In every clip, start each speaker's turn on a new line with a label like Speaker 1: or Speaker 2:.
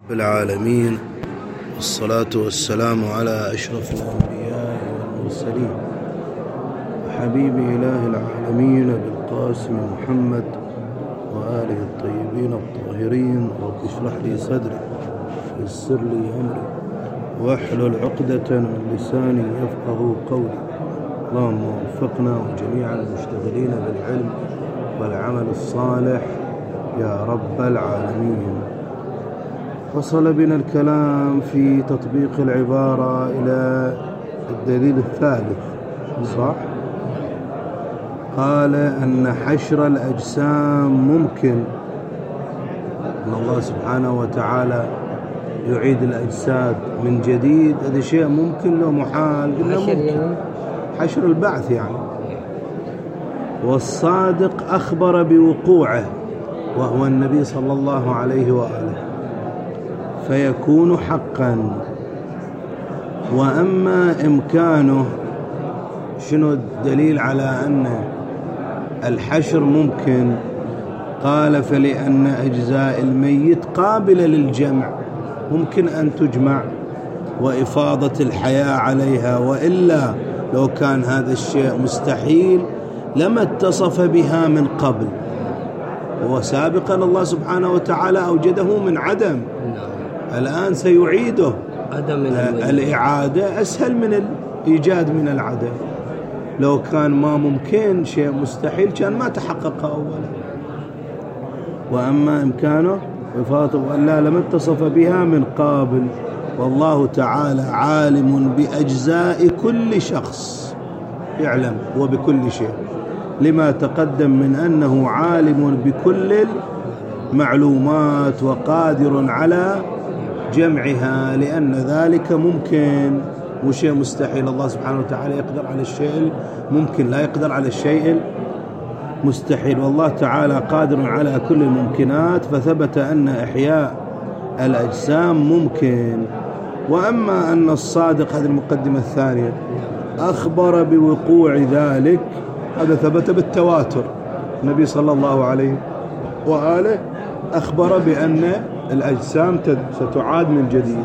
Speaker 1: بالعالمين، والصلاة والسلام على أشرف الأنبياء والمرسلين وحبيب إله العالمين بالقاسم محمد وآله الطيبين الطاهرين. رب اشرح لي صدري ويسر لي أمري واحلل عقدة من لساني يفقه قولي. اللهم وفقنا وجميع المشتغلين بالعلم والعمل الصالح يا رب العالمين. وصل بنا الكلام في تطبيق العبارة إلى الدليل الثالث، صح؟ قال أن حشر الأجسام ممكن، أن الله سبحانه وتعالى يعيد الأجساد من جديد. هذا شيء ممكن لو محال إلا ممكن، حشر البعث يعني. والصادق أخبر بوقوعه وهو النبي صلى الله عليه وآله، فيكون حقا. وأما إمكانه، شنو الدليل على أن الحشر ممكن؟ قال فلأن أجزاء الميت قابلة للجمع، ممكن أن تجمع وإفاضة الحياة عليها، وإلا لو كان هذا الشيء مستحيل لما اتصف بها من قبل. وسابقا الله سبحانه وتعالى أوجده من عدم، الآن سيعيده. الإعادة أسهل من الإيجاد من العدم. لو كان ما ممكن شيء مستحيل كان ما تحقق أولا. وأما إمكانه وإلا لم اتصف بها من قابل. والله تعالى عالم بأجزاء كل شخص، يعلم وبكل شيء، لما تقدم من أنه عالم بكل المعلومات وقادر على جمعها، لأن ذلك ممكن وشيء مستحيل. الله سبحانه وتعالى يقدر على الشيء ممكن، لا يقدر على الشيء مستحيل. والله تعالى قادر على كل الممكنات، فثبت أن إحياء الأجسام ممكن. وأما أن الصادق، هذه المقدمة الثانية، أخبر بوقوع ذلك، هذا ثبت بالتواتر. النبي صلى الله عليه وآله أخبر بأن الأجسام ستعاد من جديد،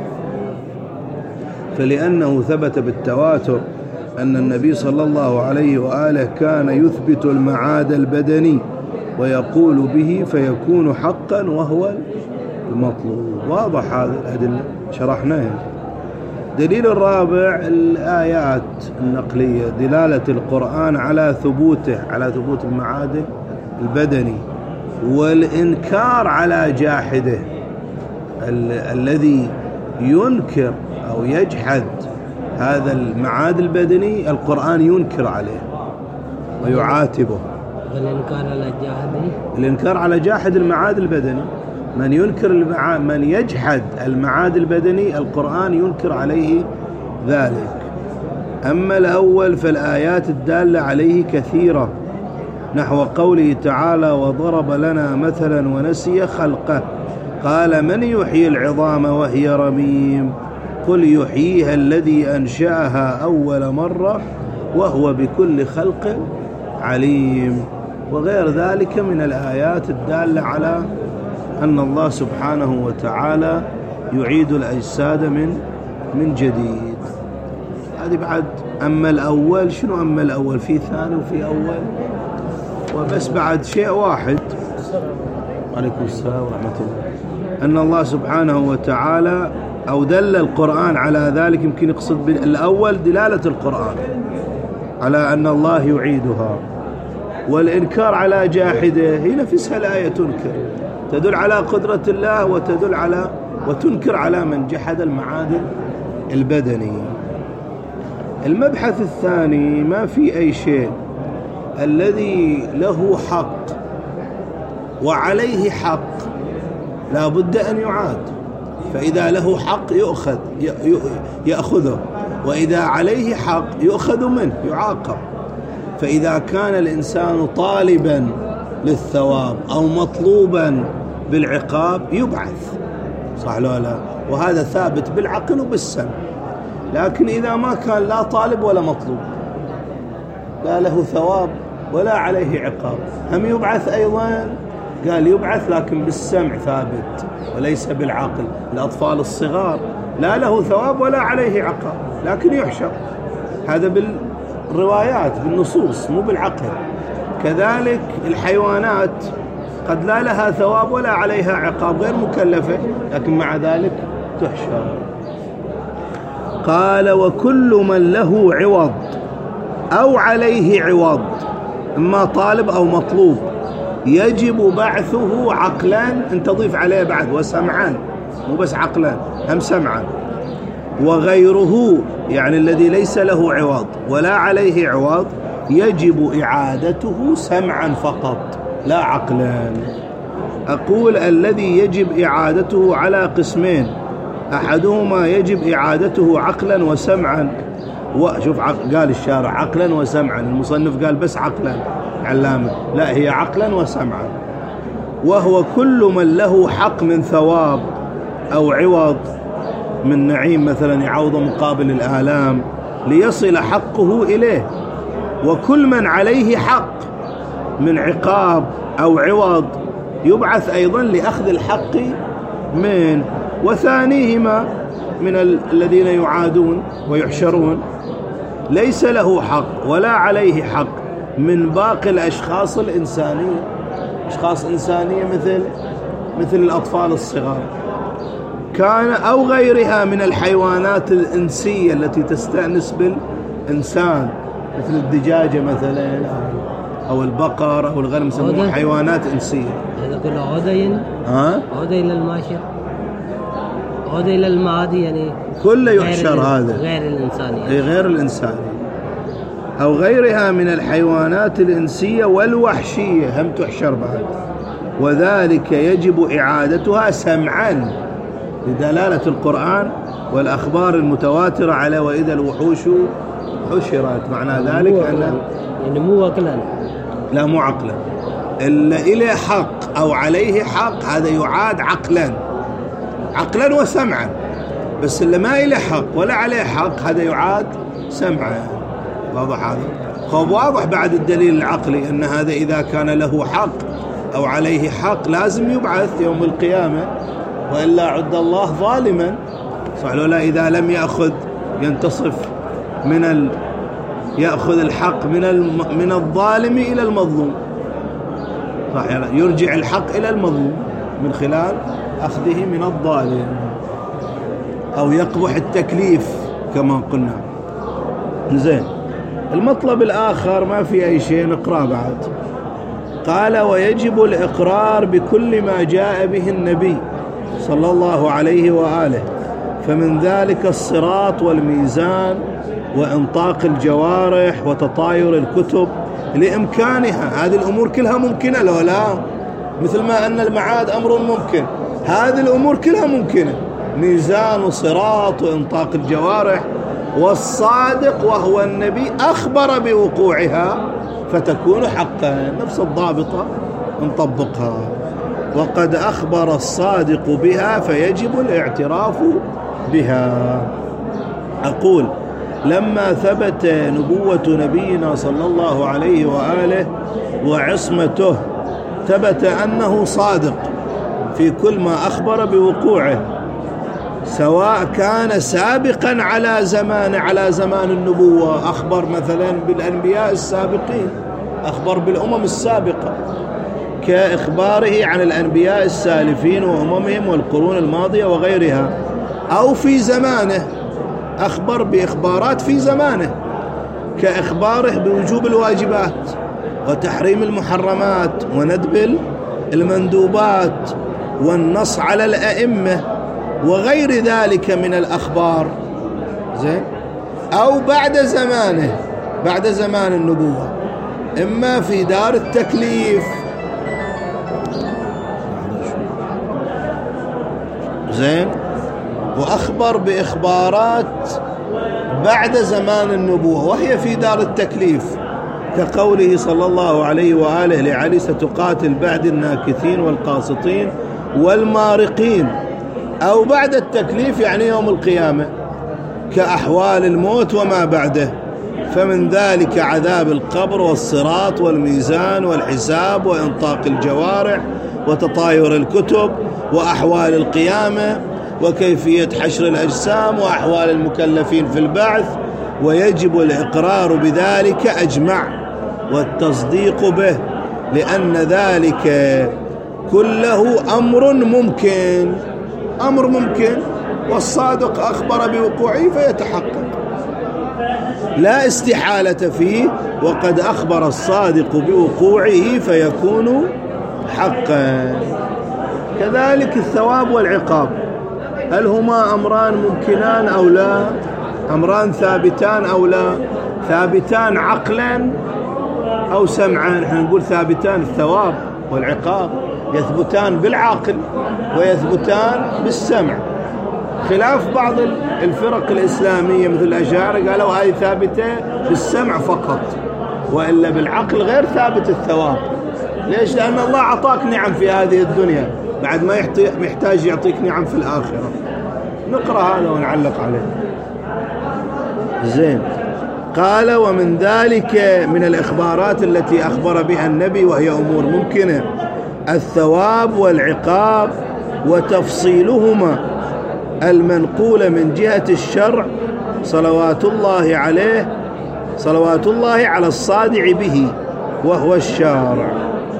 Speaker 1: فلأنه ثبت بالتواتر أن النبي صلى الله عليه وآله كان يثبت المعاد البدني ويقول به فيكون حقا وهو المطلوب. واضح هذا الأدلة شرحناها. دليل الرابع الآيات النقلية، دلالة القرآن على ثبوته، على ثبوت المعاد البدني، والإنكار على جاحده الذي ينكر أو يجحد هذا المعاد البدني. القرآن ينكر عليه ويعاتبه. الإنكار على جاحد المعاد البدني، من ينكر من يجحد المعاد البدني القرآن ينكر عليه ذلك. أما الأول فالآيات الدالة عليه كثيرة، نحو قوله تعالى وضرب لنا مثلا ونسي خلقه، قال من يحيي العظام وهي رميم، قل يحييها الذي أنشأها أول مرة وهو بكل خلق عليم. وغير ذلك من الآيات الدالة على أن الله سبحانه وتعالى يعيد الأجساد من جديد. هذه بعد. أما الأول، شنو أما الأول؟ في ثاني وفي أول، وبس بعد شيء واحد. عليكم السلام ورحمة الله. أن الله سبحانه وتعالى أو دل القرآن على ذلك، يمكن يقصد بالأول دلالة القرآن على أن الله يعيدها، والإنكار على جاحده هي نفسها الآية تنكر، تدل على قدرة الله وتدل على وتنكر على من جحد المعاد البدني. المبحث الثاني، ما في أي شيء الذي له حق وعليه حق لا بد أن يعاد. فإذا له حق يأخذه، وإذا عليه حق يؤخذ منه يعاقب. فإذا كان الإنسان طالبا للثواب أو مطلوبا بالعقاب يبعث، صح ولا لا؟ وهذا ثابت بالعقل وبالسمع. لكن إذا ما كان لا طالب ولا مطلوب، لا له ثواب ولا عليه عقاب، هم يبعث أيضا قال يبعث لكن بالسمع ثابت وليس بالعقل. الأطفال الصغار لا له ثواب ولا عليه عقاب لكن يحشر، هذا بالروايات بالنصوص مو بالعقل. كذلك الحيوانات قد لا لها ثواب ولا عليها عقاب، غير مكلفة لكن مع ذلك تحشر. قال وكل من له عوض أو عليه عوض، إما طالب أو مطلوب، يجب بعثه عقلا، أن تضيف عليه بعد وسمعا، مو بس عقلا هم سمعا. وغيره يعني الذي ليس له عوض ولا عليه عوض يجب إعادته سمعا فقط لا عقلا. أقول الذي يجب إعادته على قسمين، أحدهما يجب إعادته عقلا وسمعا. وشوف قال الشارع عقلا وسمعا، المصنف قال بس عقلا علامة، لا هي عقلا وسمعا. وهو كل من له حق من ثواب أو عوض من نعيم مثلا يعوض مقابل الآلام ليصل حقه إليه، وكل من عليه حق من عقاب أو عوض يبعث أيضا لأخذ الحق منه. وثانيهما من الذين يعادون ويحشرون ليس له حق ولا عليه حق من باقي الأشخاص الإنسانية، أشخاص إنسانية مثل الأطفال الصغار كان أو غيرها من الحيوانات الإنسية التي تستأنس بالإنسان مثل الدجاجة مثلا أو البقر أو الغنم، يسموها حيوانات إنسية.
Speaker 2: هذا كله عودة إلى الماشية، عودة إلى المعادي، يعني
Speaker 1: كله يحشر هذا
Speaker 2: غير الإنساني،
Speaker 1: غير الإنساني أو غيرها من الحيوانات الإنسية والوحشية هم تحشر بعد، وذلك يجب إعادتها سمعا لدلالة القرآن والأخبار المتواترة على وإذا الوحوش حشرت. معنى ذلك أن
Speaker 2: يعني مو عقلا،
Speaker 1: لا مو عقلا، اللي إليه حق أو عليه حق هذا يعاد عقلا وسمعا، بس اللي ما إليه حق ولا عليه حق هذا يعاد سمعا. واضح هذا؟ خب واضح بعد الدليل العقلي أن هذا إذا كان له حق أو عليه حق لازم يبعث يوم القيامة، وإلا عد الله ظالما، صح لولا إذا لم يأخذ ينتصف يأخذ الحق من الظالم إلى المظلوم، صح يعني يرجع الحق إلى المظلوم من خلال أخذه من الظالم، أو يقبح التكليف كما قلنا. زين، المطلب الآخر ما في أي شيء نقرأ بعد. قال ويجب الإقرار بكل ما جاء به النبي صلى الله عليه وآله، فمن ذلك الصراط والميزان وإنطاق الجوارح وتطاير الكتب لإمكانها. هذه الأمور كلها ممكنة لو لا، مثل ما أن المعاد أمر ممكن، هذه الأمور كلها ممكنة، ميزان وصراط وإنطاق الجوارح. والصادق وهو النبي أخبر بوقوعها فتكون حقا، نفس الضابطة نطبقها. وقد أخبر الصادق بها فيجب الاعتراف بها. أقول لما ثبت نبوة نبينا صلى الله عليه وآله وعصمته، ثبت أنه صادق في كل ما أخبر بوقوعه، سواء كان سابقا على زمان النبوة، أخبر مثلا بالأنبياء السابقين، أخبر بالأمم السابقة كإخباره عن الأنبياء السالفين وأممهم والقرون الماضية وغيرها، أو في زمانه أخبر بإخبارات في زمانه كإخباره بوجوب الواجبات وتحريم المحرمات وندب المندوبات والنص على الأئمة وغير ذلك من الأخبار. زين، أو بعد زمانه، بعد زمان النبوة، إما في دار التكليف، زين، وأخبر بإخبارات بعد زمان النبوة وهي في دار التكليف، كقوله صلى الله عليه وآله لعلي ستقاتل بعد الناكثين والقاسطين والمارقين، أو بعد التكليف يعني يوم القيامة كأحوال الموت وما بعده، فمن ذلك عذاب القبر والصراط والميزان والحساب وإنطاق الجوارح وتطاير الكتب وأحوال القيامة وكيفية حشر الأجسام وأحوال المكلفين في البعث، ويجب الإقرار بذلك أجمع والتصديق به، لأن ذلك كله أمر ممكن والصادق أخبر بوقوعه فيتحقق، لا استحالة فيه، وقد أخبر الصادق بوقوعه فيكون حقا. كذلك الثواب والعقاب، هل هما أمران ممكنان أو لا؟ أمران ثابتان أو لا؟ ثابتان عقلا أو سمعا؟ احنا نقول ثابتان الثواب والعقاب، يثبتان بالعقل ويثبتان بالسمع، خلاف بعض الفرق الإسلامية مثل الأشاعرة قالوا هذه ثابتة بالسمع فقط، وإلا بالعقل غير ثابت الثواب. ليش؟ لأن الله أعطاك نعم في هذه الدنيا، بعد ما يحتاج يعطيك نعم في الآخرة. نقرأ هذا ونعلق عليه. زين، قال ومن ذلك من الإخبارات التي أخبر بها النبي وهي أمور ممكنة الثواب والعقاب وتفصيلهما المنقول من جهة الشرع صلوات الله على الصادع به وهو الشارع.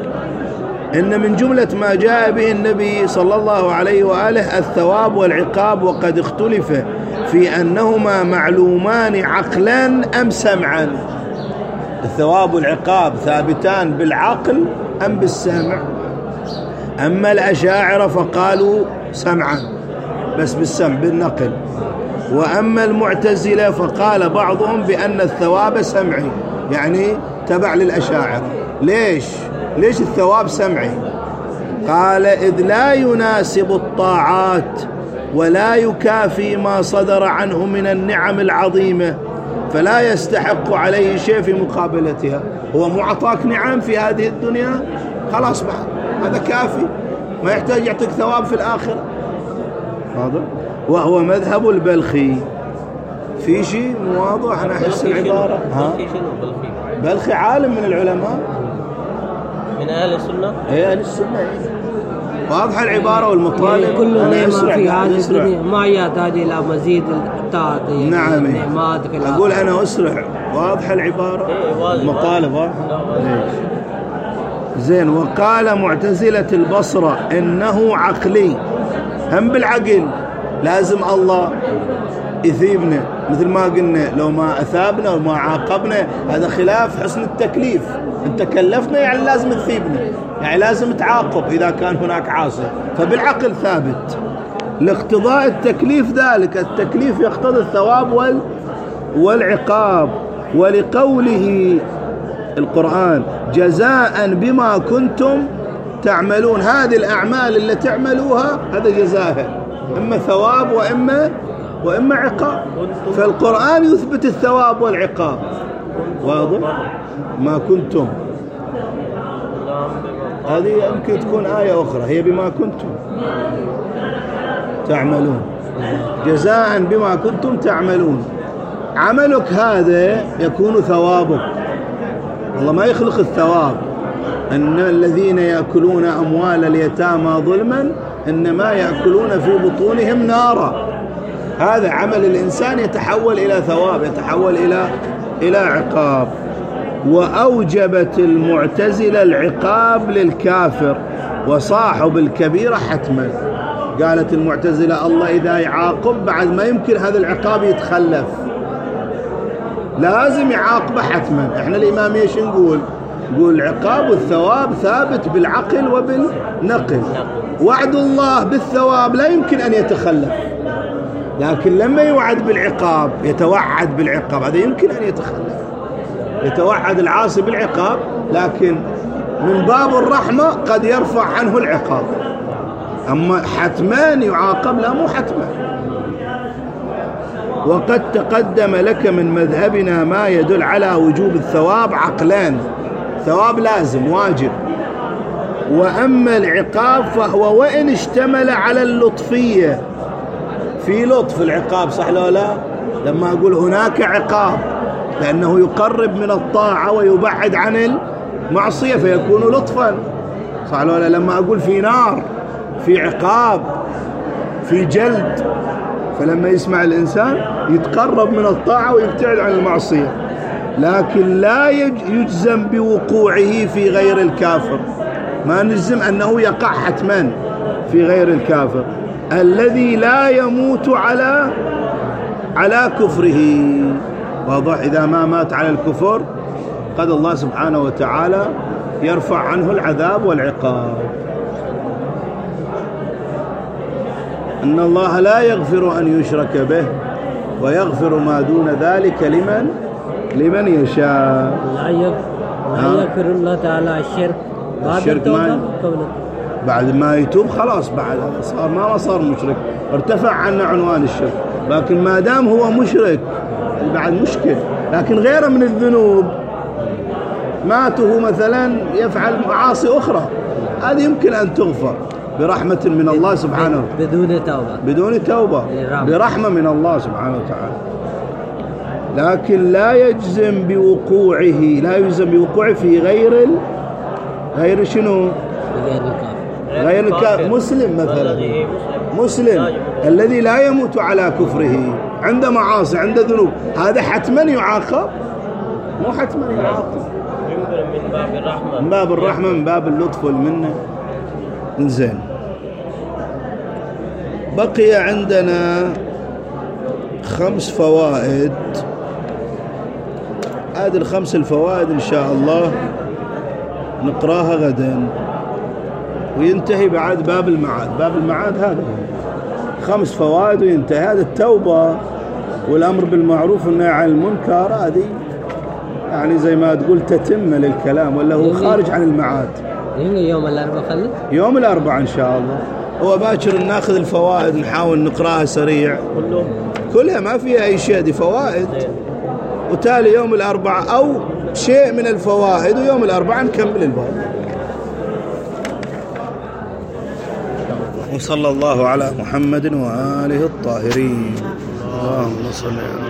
Speaker 1: إن من جملة ما جاء به النبي صلى الله عليه وآله الثواب والعقاب، وقد اختلف في أنهما معلومان عقلا أم سمعا. الثواب والعقاب ثابتان بالعقل أم بالسمع؟ أما الأشاعرة فقالوا سمعا بس بالسمع بالنقل، وأما المعتزلة فقال بعضهم بأن الثواب سمعي، يعني تبع للأشاعرة. ليش الثواب سمعي؟ قال إذ لا يناسب الطاعات ولا يكافي ما صدر عنه من النعم العظيمة، فلا يستحق عليه شيء في مقابلتها. هو معطاك نعم في هذه الدنيا، خلاص بقى هذا كافي، ما يحتاج يعطيك ثواب في الآخرة. واضح؟ وهو مذهب البلخي. في شيء واضح؟ أنا أحس العبارة بلخي عالم من العلماء
Speaker 2: من أهل السنة.
Speaker 1: إيه أهل السنة. واضحة العبارة والمطالب.
Speaker 2: كل نعمة في هذه الدنيا ما يحتاج إلى مزيد الطاعات.
Speaker 1: نعم. أقول أنا أسرع. واضحة العبارة. المطالب واضحة. زين. وقال معتزلة البصرة إنه عقلي، هم بالعقل لازم الله يثيبنا، مثل ما قلنا لو ما أثابنا وما عاقبنا هذا خلاف حسن التكليف. انت كلفنا يعني لازم تثيبنا، يعني لازم تعاقب إذا كان هناك عاصي، فبالعقل ثابت. لاقتضاء التكليف ذلك، التكليف يقتضي الثواب والعقاب. ولقوله القرآن جزاء بما كنتم تعملون، هذه الأعمال اللي تعملوها هذا جزاها، إما ثواب وإما عقاب. فالقرآن يثبت الثواب والعقاب. واضح؟ ما كنتم هذه يمكن تكون آية أخرى، هي بما كنتم تعملون، جزاء بما كنتم تعملون. عملك هذا يكون ثوابك. الله ما يخلق الثواب. أن الذين يأكلون أموال اليتامى ظلما إنما يأكلون في بطونهم نارا. هذا عمل الإنسان يتحول إلى ثواب، يتحول إلى عقاب. وأوجبت المعتزلة العقاب للكافر وصاحب الكبيرة حتما. قالت المعتزلة الله إذا يعاقب بعد ما يمكن هذا العقاب يتخلف، لازم يعاقبه حتما. احنا الإمامية ايش نقول العقاب والثواب ثابت بالعقل وبالنقل. وعد الله بالثواب لا يمكن أن يتخلف، لكن لما يوعد بالعقاب يتوعد بالعقاب، هذا يمكن أن يتخلف. يتوعد العاصي بالعقاب، لكن من باب الرحمة قد يرفع عنه العقاب. أما حتما يعاقب لا، مو حتما. وقد تقدم لك من مذهبنا ما يدل على وجوب الثواب عقلان، ثواب لازم واجب. وأما العقاب فهو وإن اشتمل على اللطفية، في لطف العقاب، صح لو لا؟ لما أقول هناك عقاب لأنه يقرب من الطاعة ويبعد عن المعصية فيكون لطفا. صح ولا؟ لما أقول في نار، في عقاب، في جلد، فلما يسمع الإنسان يتقرب من الطاعة ويبتعد عن المعصية، لكن لا يجزم بوقوعه في غير الكافر. ما نجزم أنه يقع حتما في غير الكافر الذي لا يموت على كفره. واضح؟ إذا ما مات على الكفر قد الله سبحانه وتعالى يرفع عنه العذاب والعقاب. إن الله لا يغفر أن يشرك به ويغفر ما دون ذلك لمن يشاء.
Speaker 2: لا يغفر الله تعالى الشرك
Speaker 1: بعد ما يتوب خلاص، بعد صار ما صار مشرك، ارتفع عنه عنوان الشرك. لكن ما دام هو مشرك بعد مشكل. لكن غيره من الذنوب ماته مثلا يفعل معاصي أخرى، هذه يمكن أن تغفر برحمة من الله سبحانه، بدون توبة برحمة من الله سبحانه وتعالى. لكن لا يجزم بوقوعه في غير شنو؟ غير الكافر. مسلم مثلا، مسلم الذي لا يموت على كفره، عنده معاصي، عنده ذنوب، هذا حتما يعاقب؟ مو حتما يعاقب، من باب الرحمة، من باب اللطف والمنة. إنزين، بقي عندنا 5 فوائد. هذه ال5 الفوائد إن شاء الله نقراها غدا، وينتهي بعد باب المعاد. باب المعاد هذا 5 فوائد وينتهي. هذا التوبة والأمر بالمعروف والنهي عن المنكر، هذه يعني زي ما تقول تتمة للكلام، ولا هو خارج عن المعاد.
Speaker 2: يوم الأربعاء خلص؟
Speaker 1: يوم الأربعاء إن شاء الله. هو باكر ناخذ الفوائد، نحاول نقراها سريع كلها، ما فيها أي شيء، دي فوائد. وتالي يوم الأربعاء أو شيء من الفوائد، ويوم الأربعاء نكمل الباب. وصلى الله على محمد وآله الطاهرين. اللهم صل على